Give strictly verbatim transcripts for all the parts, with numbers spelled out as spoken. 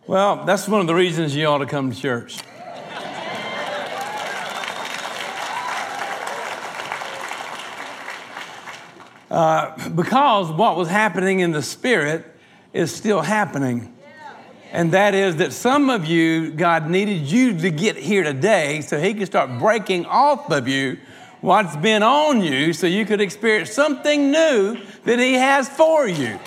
Well, that's one of the reasons you ought to come to church. Uh, because what was happening in the Spirit is still happening. And that is that some of you, God needed you to get here today so he could start breaking off of you what's been on you so you could experience something new that he has for you.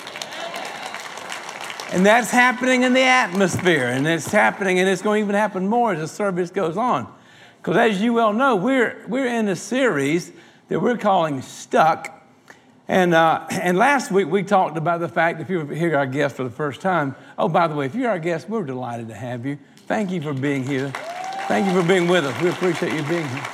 And that's happening in the atmosphere, and it's happening, and it's going to even happen more as the service goes on. Because as you well know, we're, we're in a series that we're calling Stuck. And uh, and last week we talked about the fact, if you're here our guest for the first time, oh, by the way, if you're our guest, we're delighted to have you. Thank you for being here. Thank you for being with us. We appreciate you being here.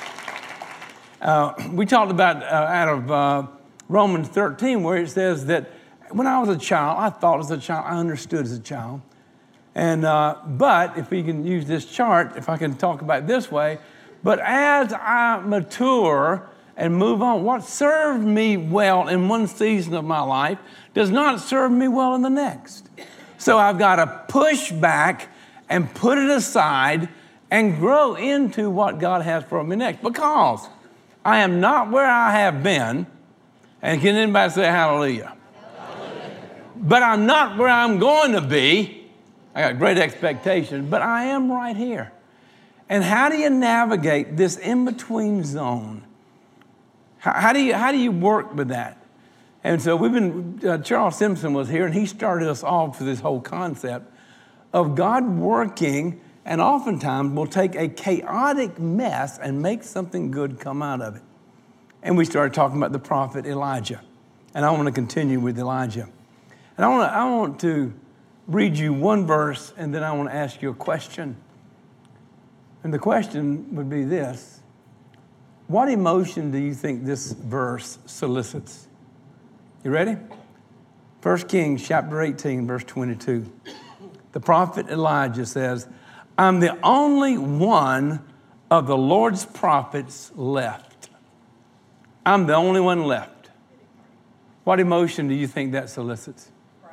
Uh, we talked about uh, out of uh, Romans thirteen, where it says that when I was a child, I thought as a child, I understood as a child. And uh, but if we can use this chart, if I can talk about it this way, but as I mature and move on, what served me well in one season of my life does not serve me well in the next. So I've got to push back and put it aside and grow into what God has for me next, because I am not where I have been. And can anybody say hallelujah? Hallelujah. But I'm not where I'm going to be. I got great expectations, but I am right here. And how do you navigate this in-between zone? How, how do you how do you work with that? And so we've been, uh, Charles Simpson was here, and he started us off with this whole concept of God working, and oftentimes will take a chaotic mess and make something good come out of it. And we started talking about the prophet Elijah. And I want to continue with Elijah. And I want to, I want to read you one verse, and then I want to ask you a question. And the question would be this: what emotion do you think this verse solicits? You ready? First Kings chapter eighteen, verse twenty-two. The prophet Elijah says, I'm the only one of the Lord's prophets left. I'm the only one left. What emotion do you think that solicits?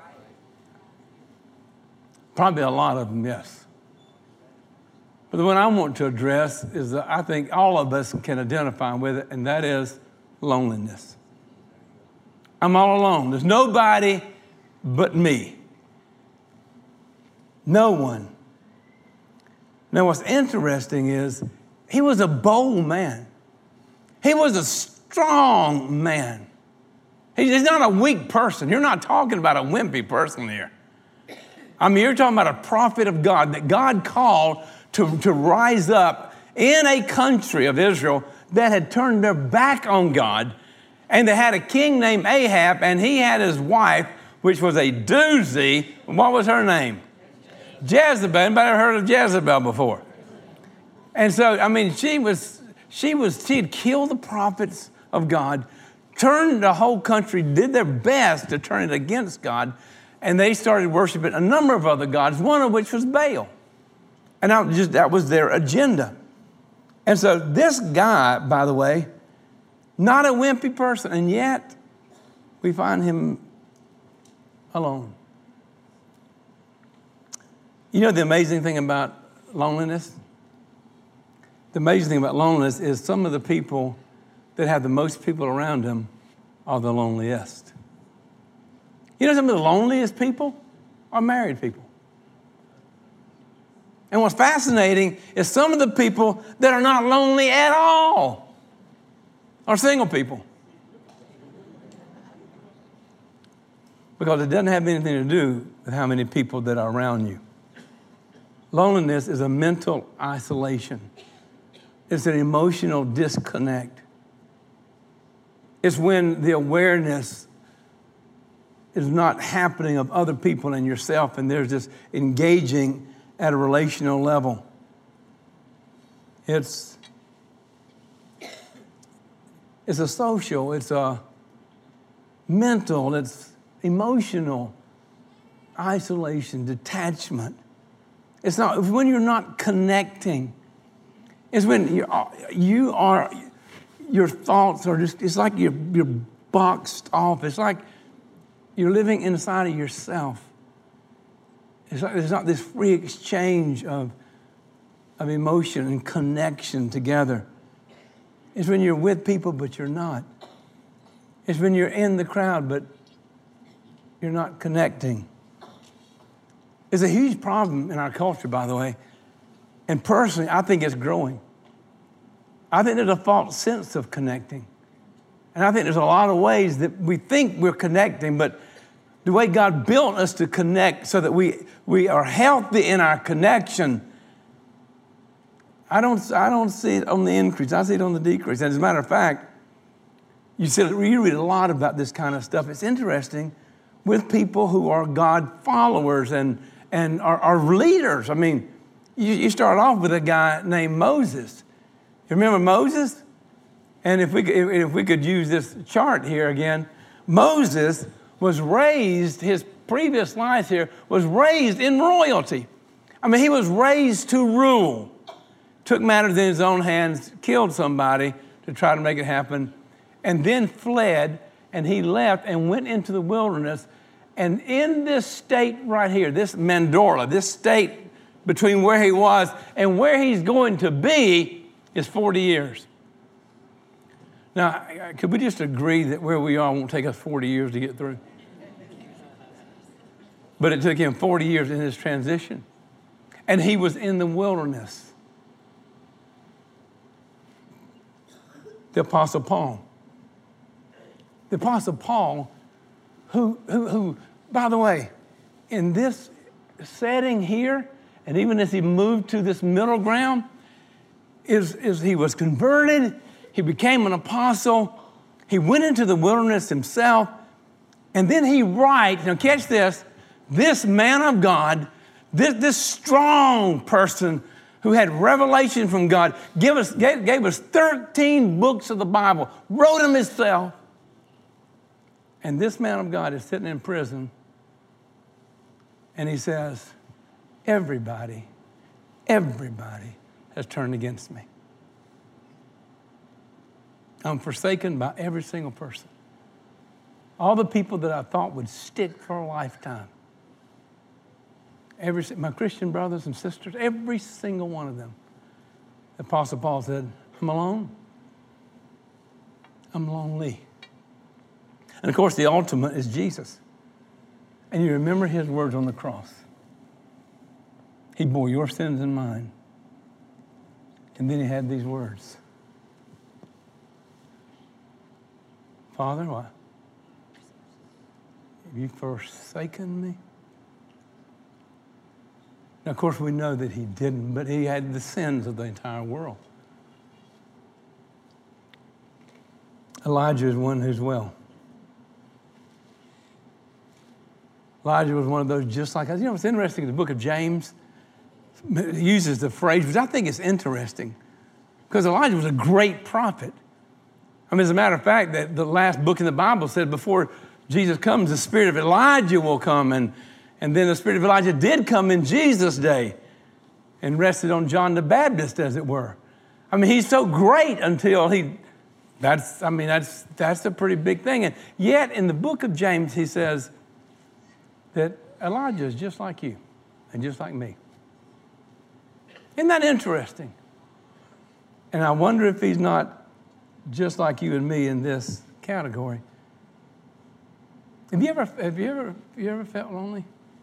Probably a lot of them, yes. But the one I want to address is that I think all of us can identify with it, and that is loneliness. I'm all alone. There's nobody but me. No one. Now, what's interesting is he was a bold man. He was a strong man. He's not a weak person. You're not talking about a wimpy person here. I mean, you're talking about a prophet of God that God called to, to rise up in a country of Israel that had turned their back on God. And they had a king named Ahab, and he had his wife, which was a doozy. What was her name? Jezebel. Anybody ever heard of Jezebel before? And so, I mean, she was, she was, she had killed the prophets of God, turned the whole country, did their best to turn it against God, and they started worshiping a number of other gods, one of which was Baal. And that was, just, that was their agenda. And so this guy, by the way, not a wimpy person, and yet we find him alone. You know the amazing thing about loneliness? The amazing thing about loneliness is some of the people that have the most people around them are the loneliest. You know some of the loneliest people are married people. And what's fascinating is some of the people that are not lonely at all are single people. Because it doesn't have anything to do with how many people that are around you. Loneliness is a mental isolation. It's an emotional disconnect. It's when the awareness is not happening of other people and yourself, and there's this engaging at a relational level. It's, it's a social, it's a mental, it's emotional isolation, detachment. It's not, it's when you're not connecting. It's when you are, you are, your thoughts are just, it's like you're, you're boxed off. It's like you're living inside of yourself. It's like there's not this free exchange of, of emotion and connection together. It's when you're with people, but you're not. It's when you're in the crowd, but you're not connecting. It's a huge problem in our culture, by the way. And personally, I think it's growing. I think there's a false sense of connecting. And I think there's a lot of ways that we think we're connecting, but the way God built us to connect so that we, we are healthy in our connection, I don't, I don't see it on the increase. I see it on the decrease. And as a matter of fact, you, see, you read a lot about this kind of stuff. It's interesting with people who are God followers and, and are, are leaders. I mean, you, you start off with a guy named Moses. You remember Moses? And if we, if we could use this chart here again, Moses was raised, his previous life here was raised in royalty. I mean, he was raised to rule. Took matters in his own hands, killed somebody to try to make it happen, and then fled, and he left and went into the wilderness. And in this state right here, this Mandorla, this state between where he was and where he's going to be is forty years. Now, could we just agree that where we are won't take us forty years to get through? But it took him forty years in his transition. And he was in the wilderness. The Apostle Paul. The Apostle Paul, who, who, who, by the way, in this setting here, and even as he moved to this middle ground, is, is he was converted. He became an apostle. He went into the wilderness himself. And then he writes, now catch this, this man of God, this, this strong person who had revelation from God, gave us, gave, gave us thirteen books of the Bible, wrote them himself. And this man of God is sitting in prison. And he says, everybody, everybody has turned against me. I'm forsaken by every single person. All the people that I thought would stick for a lifetime. Every, my Christian brothers and sisters, every single one of them. The Apostle Paul said, I'm alone. I'm lonely. And of course, the ultimate is Jesus. And you remember his words on the cross. He bore your sins and mine. And then he had these words. Father, what? Have you forsaken me? Now, of course, we know that he didn't, but he had the sins of the entire world. Elijah is one as well. Elijah was one of those just like us. You know, what's interesting, the book of James uses the phrase, which I think is interesting, because Elijah was a great prophet. I mean, as a matter of fact, that the last book in the Bible said before Jesus comes, the spirit of Elijah will come. And, and then the spirit of Elijah did come in Jesus' day and rested on John the Baptist, as it were. I mean, he's so great until he, that's, I mean, that's, that's a pretty big thing. And yet in the book of James, he says that Elijah is just like you and just like me. Isn't that interesting? And I wonder if he's not just like you and me in this category. Have you ever, have you ever, have you ever felt lonely?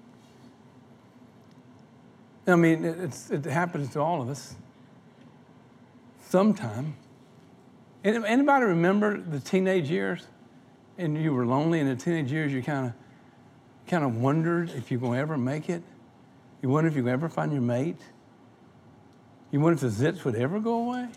I mean, it's, it happens to all of us sometime. Anybody remember the teenage years? And you were lonely in the teenage years, you kind of kind of wondered if you're going to ever make it. You wondered if you could ever find your mate. You wondered if the zits would ever go away.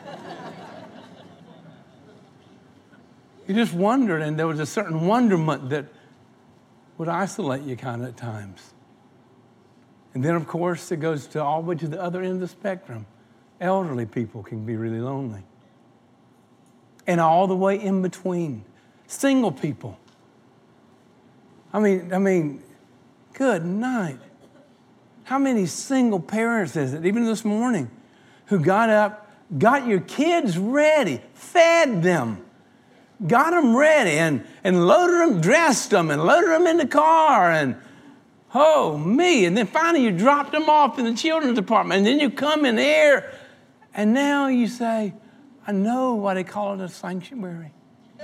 You just wondered, and there was a certain wonderment that would isolate you kind of at times. And then, of course, it goes to all the way to the other end of the spectrum. Elderly people can be really lonely. And all the way in between, single people. I mean, I mean, good night. How many single parents is it, even this morning, who got up, got your kids ready, fed them, got them ready, and, and loaded them, dressed them, and loaded them in the car, and Oh, me. And then finally you dropped them off in the children's department. And then you come in here. And now you say, I know why they call it a sanctuary.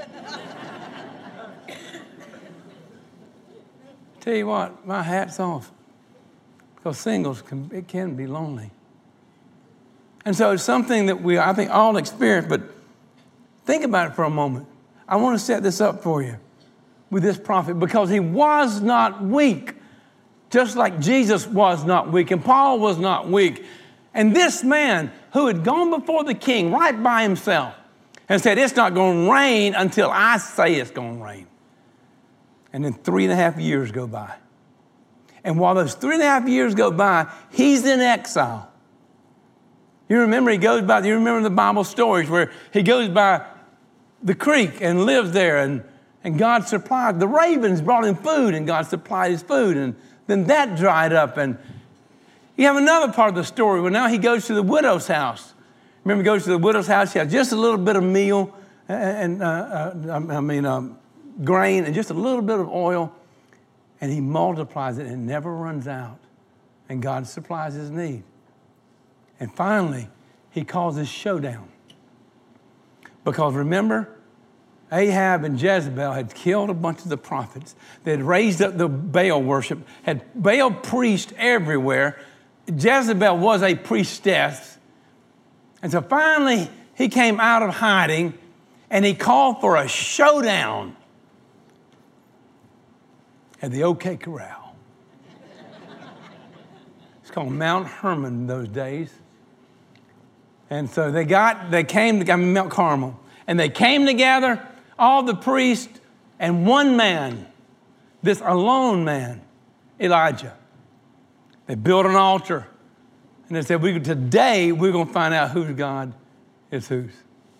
Tell you what, my hat's off. Because singles, can, it can be lonely. And so it's something that we, I think, all experience. But think about it for a moment. I want to set this up for you with this prophet because he was not weak, just like Jesus was not weak and Paul was not weak. And this man who had gone before the king right by himself and said, it's not going to rain until I say it's going to rain. And then three and a half years go by. And while those three and a half years go by, he's in exile. You remember he goes by, you remember the Bible stories where he goes by the creek and lives there and, and God supplied. The ravens brought him food and God supplied his food. And then that dried up. And you have another part of the story where now he goes to the widow's house. Remember, he goes to the widow's house. She has just a little bit of meal and, uh, uh, I mean, um, grain and just a little bit of oil. And he multiplies it and it never runs out. And God supplies his need. And finally, he calls this showdown. Because remember, Ahab and Jezebel had killed a bunch of the prophets. They had raised up the Baal worship, had Baal priests everywhere. Jezebel was a priestess. And so finally, he came out of hiding and he called for a showdown at the OK Corral. It's called Mount Hermon in those days. And so they got, they came to Mount Carmel, and they came together, all the priests, and one man, this alone man, Elijah. They built an altar, and they said, we, today we're going to find out whose God is whose.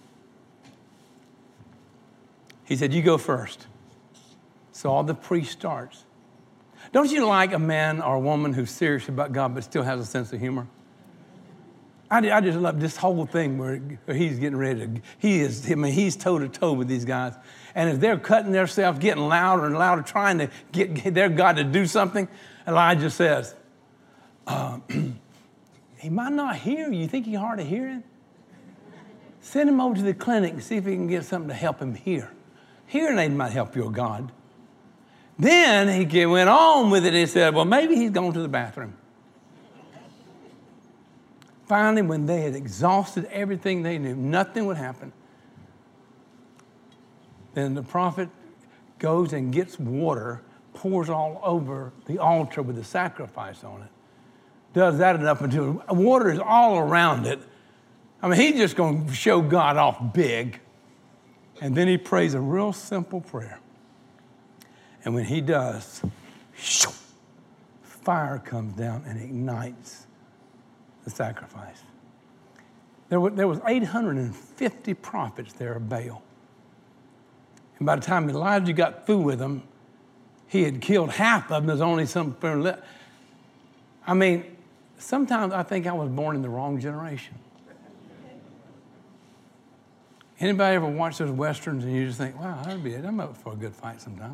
He said, you go first. So all the priest starts. Don't you like a man or a woman who's serious about God but still has a sense of humor? I, I just love this whole thing where, where he's getting ready to, he is, I mean, he's toe to toe with these guys. And as they're cutting themselves, getting louder and louder, trying to get, get their God to do something, Elijah says, uh, he might not hear you. You think you're hard of hearing? Send him over to the clinic and see if he can get something to help him hear. Hearing aid might help your God. Then he went on with it and said, well, maybe he's gone to the bathroom. Finally, when they had exhausted everything they knew, nothing would happen. Then the prophet goes and gets water, pours all over the altar with the sacrifice on it. Does that enough until water is all around it. I mean, he's just going to show God off big. And then he prays a real simple prayer. And when he does, fire comes down and ignites the sacrifice. There were, there was eight hundred fifty prophets there of Baal. And by the time Elijah got through with them, he had killed half of them. There's only some left. I mean, sometimes I think I was born in the wrong generation. Anybody ever watch those Westerns and you just think, wow, that'd be it. I'm up for a good fight sometime.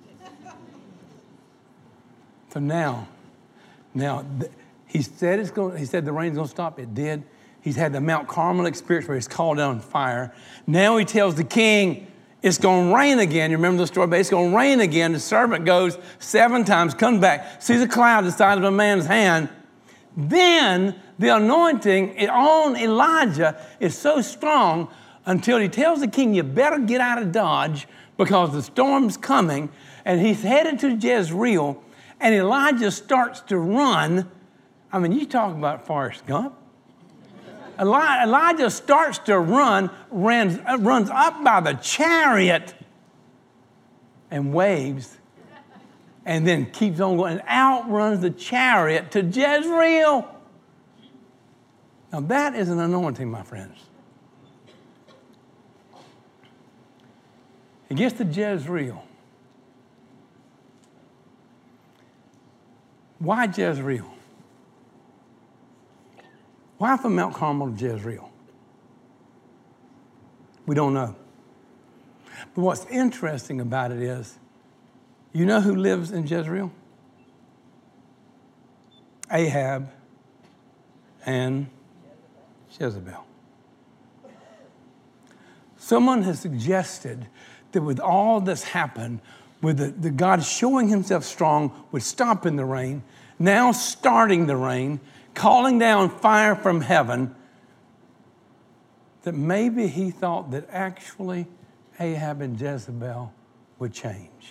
So now, now he said it's going. He said the rain's going to stop. It did. He's had the Mount Carmel experience where he's called down fire. Now he tells the king it's going to rain again. You remember the story? But it's going to rain again. The servant goes seven times, comes back, sees a cloud the size of a man's hand. Then the anointing on Elijah is so strong until he tells the king, you better get out of Dodge because the storm's coming. And he's headed to Jezreel. And Elijah starts to run. I mean, you talk about Forrest Gump. Eli- Elijah starts to run, runs, uh, runs up by the chariot and waves, and then keeps on going and outruns the chariot to Jezreel. Now that is an anointing, my friends. He gets to Jezreel. Why Jezreel? Why from Mount Carmel to Jezreel? We don't know. But what's interesting about it is, you know who lives in Jezreel? Ahab and Jezebel. Someone has suggested that with all this happened, with the, the God showing himself strong, with stopping the rain, now starting the rain, calling down fire from heaven, that maybe he thought that actually Ahab and Jezebel would change.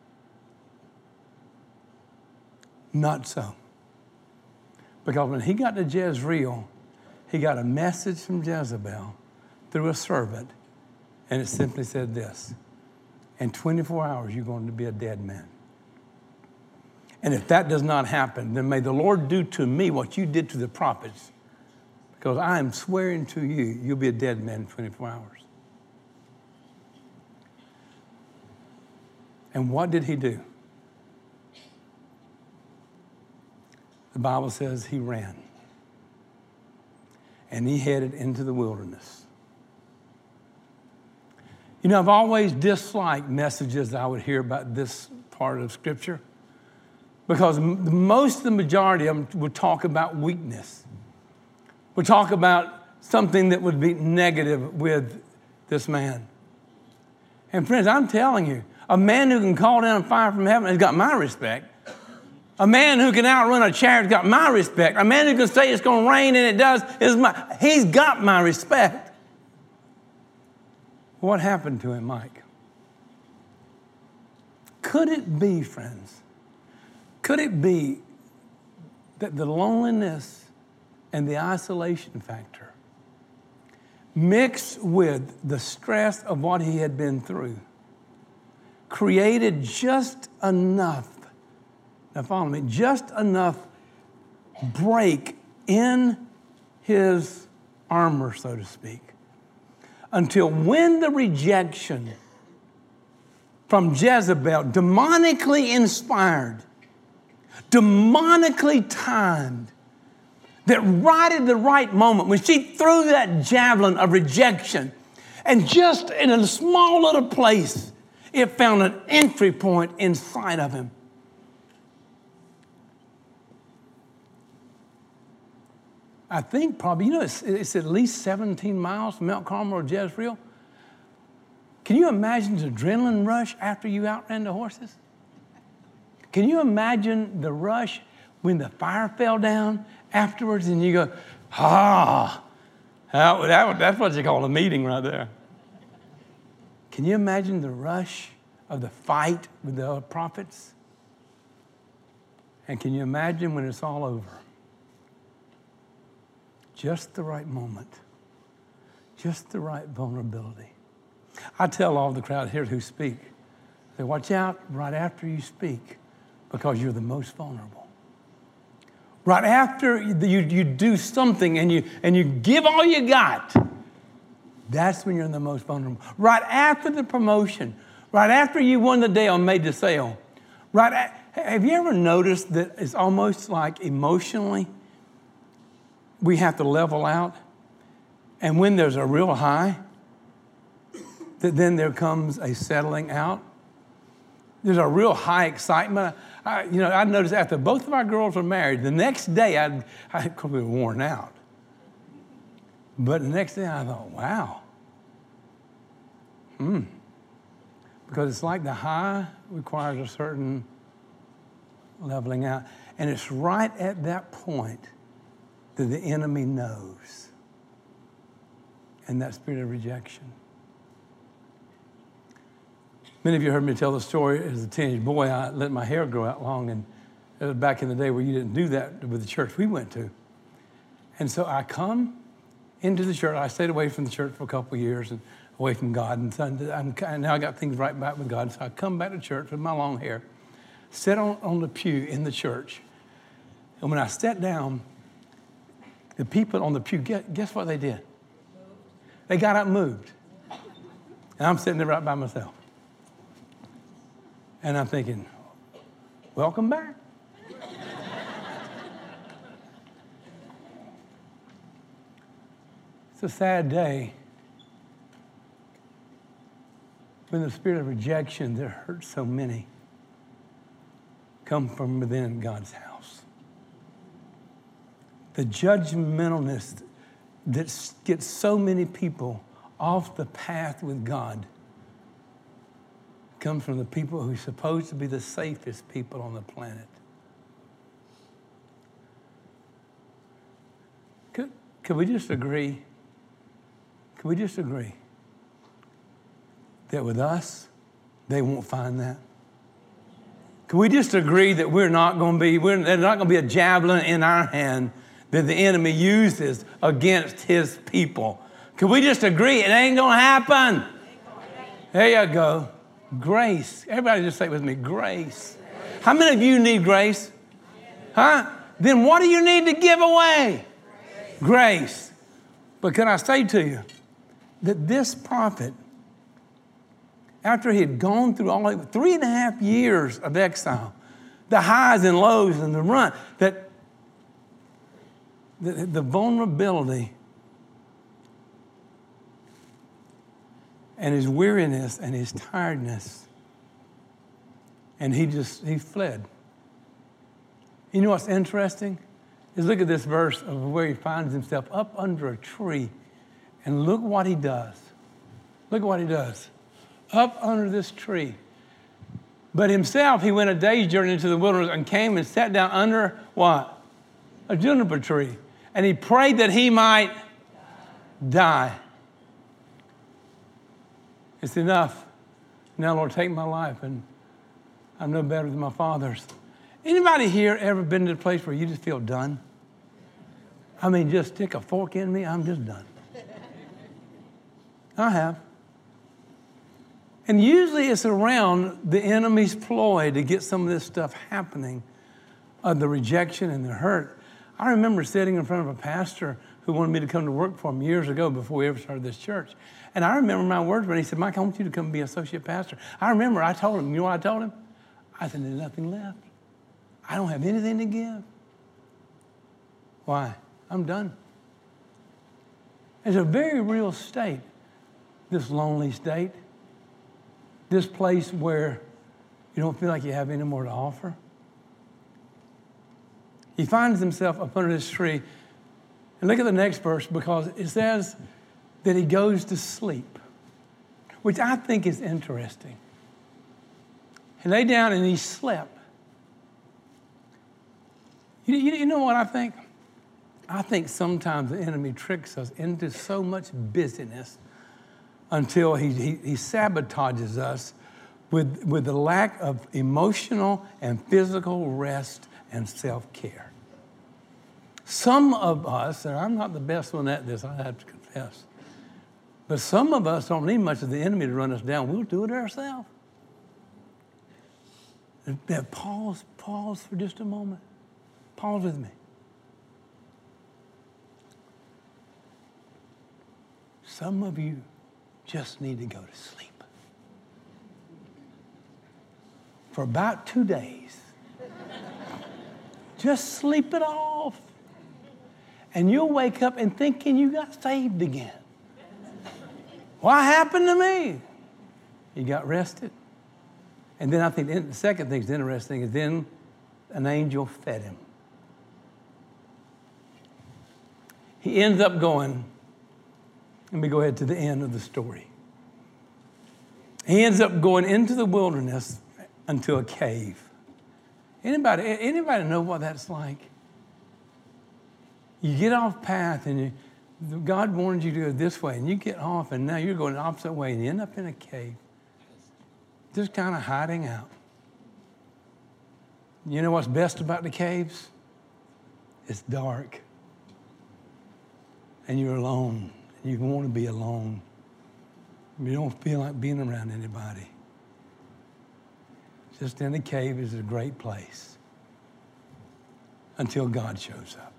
Not so. Because when he got to Jezreel, he got a message from Jezebel through a servant, and it simply said this: in twenty-four hours, you're going to be a dead man. And if that does not happen, then may the Lord do to me what you did to the prophets, because I am swearing to you, you'll be a dead man in twenty-four hours. And what did he do? The Bible says he ran. And he headed into the wilderness. You know, I've always disliked messages that I would hear about this part of Scripture, because most of the majority of them would talk about weakness. Would talk about something that would be negative with this man. And friends, I'm telling you, a man who can call down fire from heaven has got my respect. A man who can outrun a chariot has got my respect. A man who can say it's going to rain and it does, is my, he's got my respect. What happened to him, Mike? Could it be, friends, could it be that the loneliness and the isolation factor mixed with the stress of what he had been through created just enough, now follow me, just enough break in his armor, so to speak, until when the rejection from Jezebel, demonically inspired, demonically timed, that right at the right moment, when she threw that javelin of rejection, and just in a small little place, it found an entry point inside of him. I think probably, you know, it's, it's at least seventeen miles from Mount Carmel to Jezreel. Can you imagine the adrenaline rush after you outran the horses? Can you imagine the rush when the fire fell down afterwards and you go, ah, that, that, that's what you call a meeting right there. Can you imagine the rush of the fight with the prophets? And can you imagine when it's all over? Just the right moment. Just the right vulnerability. I tell all the crowd here who speak, I say, watch out right after you speak, because you're the most vulnerable. Right after you, you do something and you, and you give all you got, that's when you're the most vulnerable. Right after the promotion, right after you won the deal and made the sale, right at, have you ever noticed that it's almost like emotionally we have to level out? And when there's a real high, that then there comes a settling out. There's a real high excitement. I, you know, I noticed after both of our girls were married, the next day I'd, I could be worn out. But the next day I thought, wow. Hmm. Because it's like the high requires a certain leveling out. And it's right at that point that the enemy knows. And that spirit of rejection. Many of you heard me tell the story as a teenage boy. I let my hair grow out long, and it was back in the day where you didn't do that with the church we went to. And so I come into the church. I stayed away from the church for a couple of years and away from God. And, so I'm, and now I got things right back with God. So I come back to church with my long hair, sit on, on the pew in the church. And when I sat down, the people on the pew, guess, guess what they did? They got up and moved. And I'm sitting there right by myself. And I'm thinking, welcome back. It's a sad day when the spirit of rejection that hurts so many come from within God's house. the judgmentalness that gets so many people off the path with God comes from the people who are supposed to be the safest people on the planet. Could, could we just agree? Could we just agree that with us, they won't find that? Can we just agree that we're not going to be, we're, there's not going to be a javelin in our hand that the enemy uses against his people? Can we just agree it ain't going to happen? There you go. Grace. Everybody just say it with me, grace. How many of you need grace? Huh? Then what do you need to give away? Grace. But can I say to you that this prophet, after he had gone through all three and a half years of exile, the highs and lows and the run, that the, the vulnerability and his weariness and his tiredness, and he just, he fled. You know what's interesting? Is look at this verse of where he finds himself up under a tree, and look what he does. Look what he does. Up under this tree. But himself, he went a day's journey into the wilderness and came and sat down under what? A juniper tree. And he prayed that he might die. It's enough. Now, Lord, take my life, and I'm no better than my father's. Anybody here ever been to a place where you just feel done? I mean, just stick a fork in me, I'm just done. I have. And usually it's around the enemy's ploy to get some of this stuff happening, uh, the rejection and the hurt. I remember sitting in front of a pastor who wanted me to come to work for him years ago before we ever started this church. And I remember my words when he said, Mike, I want you to come be associate pastor. I remember I told him, you know what I told him? I said, there's nothing left. I don't have anything to give. Why? I'm done. It's a very real state, this lonely state, this place where you don't feel like you have any more to offer. He finds himself up under this tree. And look at the next verse, because it says that he goes to sleep, which I think is interesting. He lay down and he slept. You, you, you know what I think? I think sometimes the enemy tricks us into so much busyness until he, he, he sabotages us with, with the lack of emotional and physical rest and self-care. Some of us, and I'm not the best one at this, I have to confess, but some of us don't need much of the enemy to run us down. We'll do it ourselves. Pause, pause for just a moment. Pause with me. Some of you just need to go to sleep. For about two days. Just sleep it off. And you'll wake up and thinking you got saved again. What happened to me? You got rested. And then I think the second thing that's interesting is then an angel fed him. He ends up going, let me go ahead to the end of the story. He ends up going into the wilderness into a cave. Anybody, anybody know what that's like? You get off path and you, God warned you to go this way, and you get off and now you're going the opposite way and you end up in a cave. Just kind of hiding out. You know what's best about the caves? It's dark. And you're alone. You want to be alone. You don't feel like being around anybody. Just in a cave is a great place until God shows up.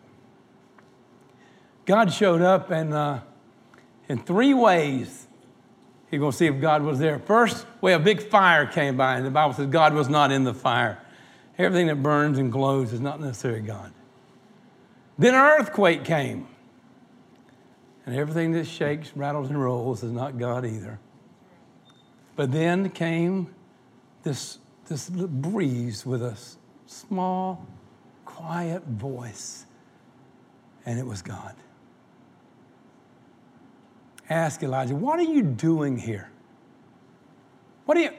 God showed up, and uh, in three ways, you're going to see if God was there. First, way a big fire came by, and the Bible says God was not in the fire. Everything that burns and glows is not necessarily God. Then an earthquake came. And everything that shakes, rattles, and rolls is not God either. But then came this, this breeze with a small, quiet voice And it was God. Ask Elijah, what are you doing here? What are you,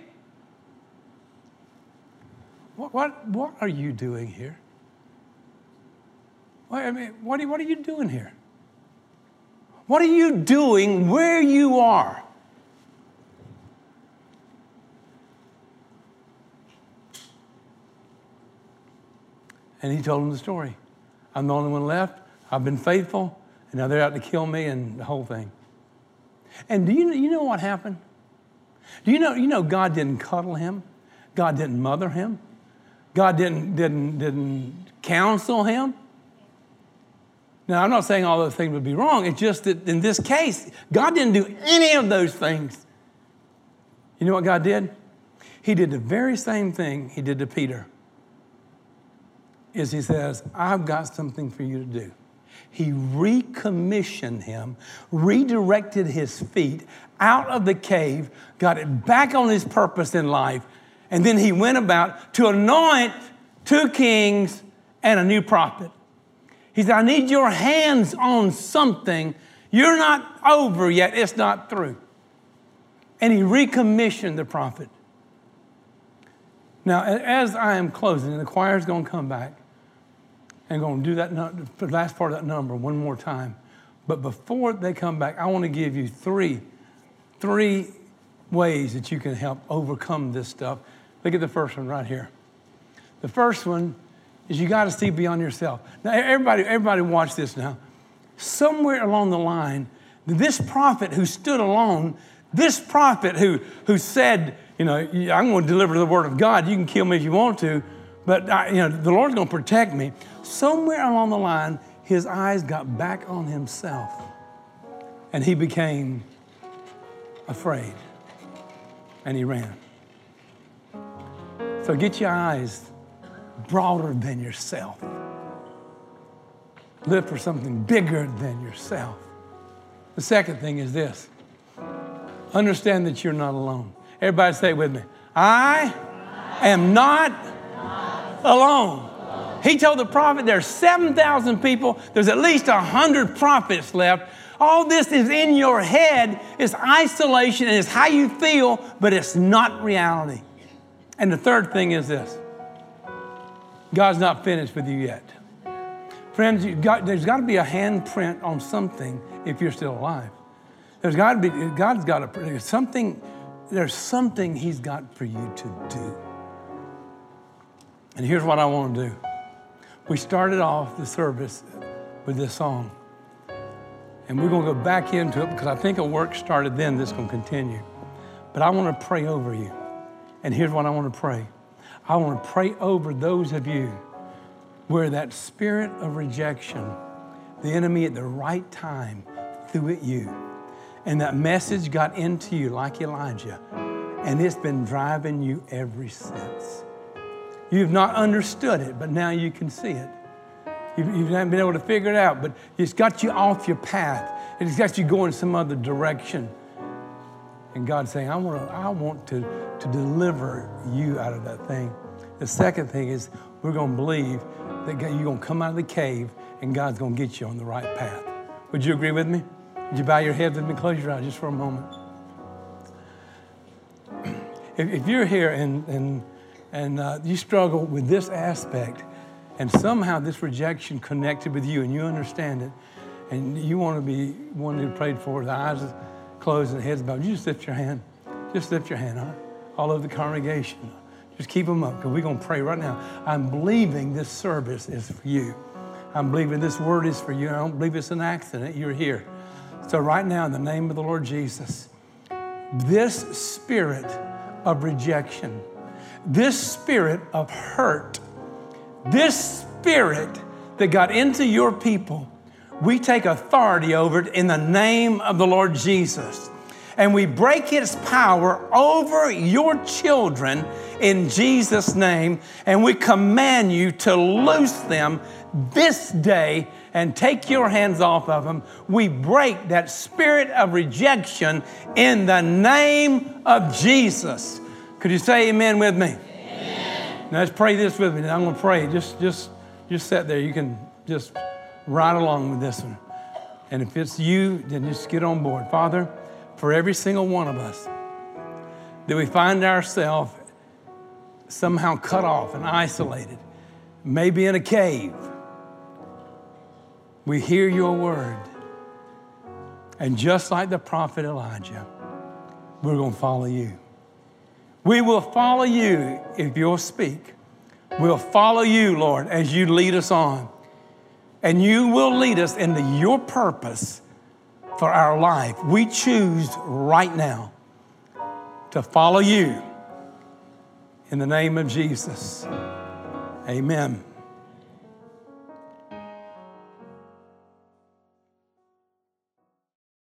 what, what, what are you doing here? What, I mean, what, are, what are you doing here? What are you doing where you are? And he told him the story. I'm the only one left. I've been faithful, and now they're out to kill me and the whole thing. And do you, you know what happened? Do you know, you know God didn't cuddle him? God didn't mother him? God didn't, didn't, didn't counsel him? Now, I'm not saying all those things would be wrong. It's just that in this case, God didn't do any of those things. You know what God did? He did the very same thing he did to Peter. Is he says, I've got something for you to do. He recommissioned him, redirected his feet out of the cave, got it back on his purpose in life, and then he went about to anoint two kings and a new prophet. He said, I need your hands on something. You're not over yet. It's not through. And he recommissioned the prophet. Now, as I am closing, and the choir's going to come back, and going to do that the last part of that number one more time. But before they come back, I want to give you three, three ways that you can help overcome this stuff. Look at the first one right here. The first one is you got to see beyond yourself. Now, everybody, everybody watch this now. Somewhere along the line, this prophet who stood alone, this prophet who, who said, you know, I'm going to deliver the word of God. You can kill me if you want to, but I, you know, the Lord's going to protect me. Somewhere along the line, his eyes got back on himself, and he became afraid, and he ran. So get your eyes broader than yourself. Live for something bigger than yourself. The second thing is this. Understand that you're not alone. Everybody say it with me. I am not alone. He told the prophet there's seven thousand people. There's at least one hundred prophets left. All this is in your head. It's isolation and it's how you feel, but it's not reality. And the third thing is this. God's not finished with you yet. Friends, you've got, there's got to be a handprint on something if you're still alive. There's got to be, God's got to, there's something, there's something he's got for you to do. And here's what I want to do. We started off the service with this song. And we're going to go back into it because I think a work started then that's going to continue. But I want to pray over you. And here's what I want to pray. I want to pray over those of you where that spirit of rejection, the enemy at the right time threw at you. And that message got into you like Elijah. And it's been driving you ever since. You've not understood it, but now you can see it. You, you haven't been able to figure it out, but it's got you off your path. It's got you going some other direction. And God's saying, I want to, I want to, to deliver you out of that thing. The second thing is we're going to believe that you're going to come out of the cave and God's going to get you on the right path. Would you agree with me? Would you bow your head with me? Close your eyes just for a moment. If, if you're here and, and, and uh, you struggle with this aspect and somehow this rejection connected with you and you understand it and you want to be one who prayed for, the eyes closed and the heads bowed, you just lift your hand. Just lift your hand, huh? All over the congregation. Just keep them up because we're going to pray right now. I'm believing this service is for you. I'm believing this word is for you. I don't believe it's an accident. You're here. So right now, in the name of the Lord Jesus, this spirit of rejection, this spirit of hurt, this spirit that got into your people, we take authority over it in the name of the Lord Jesus. And we break its power over your children in Jesus' name. And we command you to loose them this day and take your hands off of them. We break that spirit of rejection in the name of Jesus. Could you say amen with me? Amen. Now let's pray this with me. Now I'm going to pray. Just, just, just sit there. You can just right along with this one. And if it's you, then just get on board. Father, for every single one of us, that we find ourselves somehow cut off and isolated, maybe in a cave, we hear your word. And just like the prophet Elijah, we're going to follow you. We will follow you if you'll speak. We'll follow you, Lord, as you lead us on. And you will lead us into your purpose for our life. We choose right now to follow you. In the name of Jesus, amen.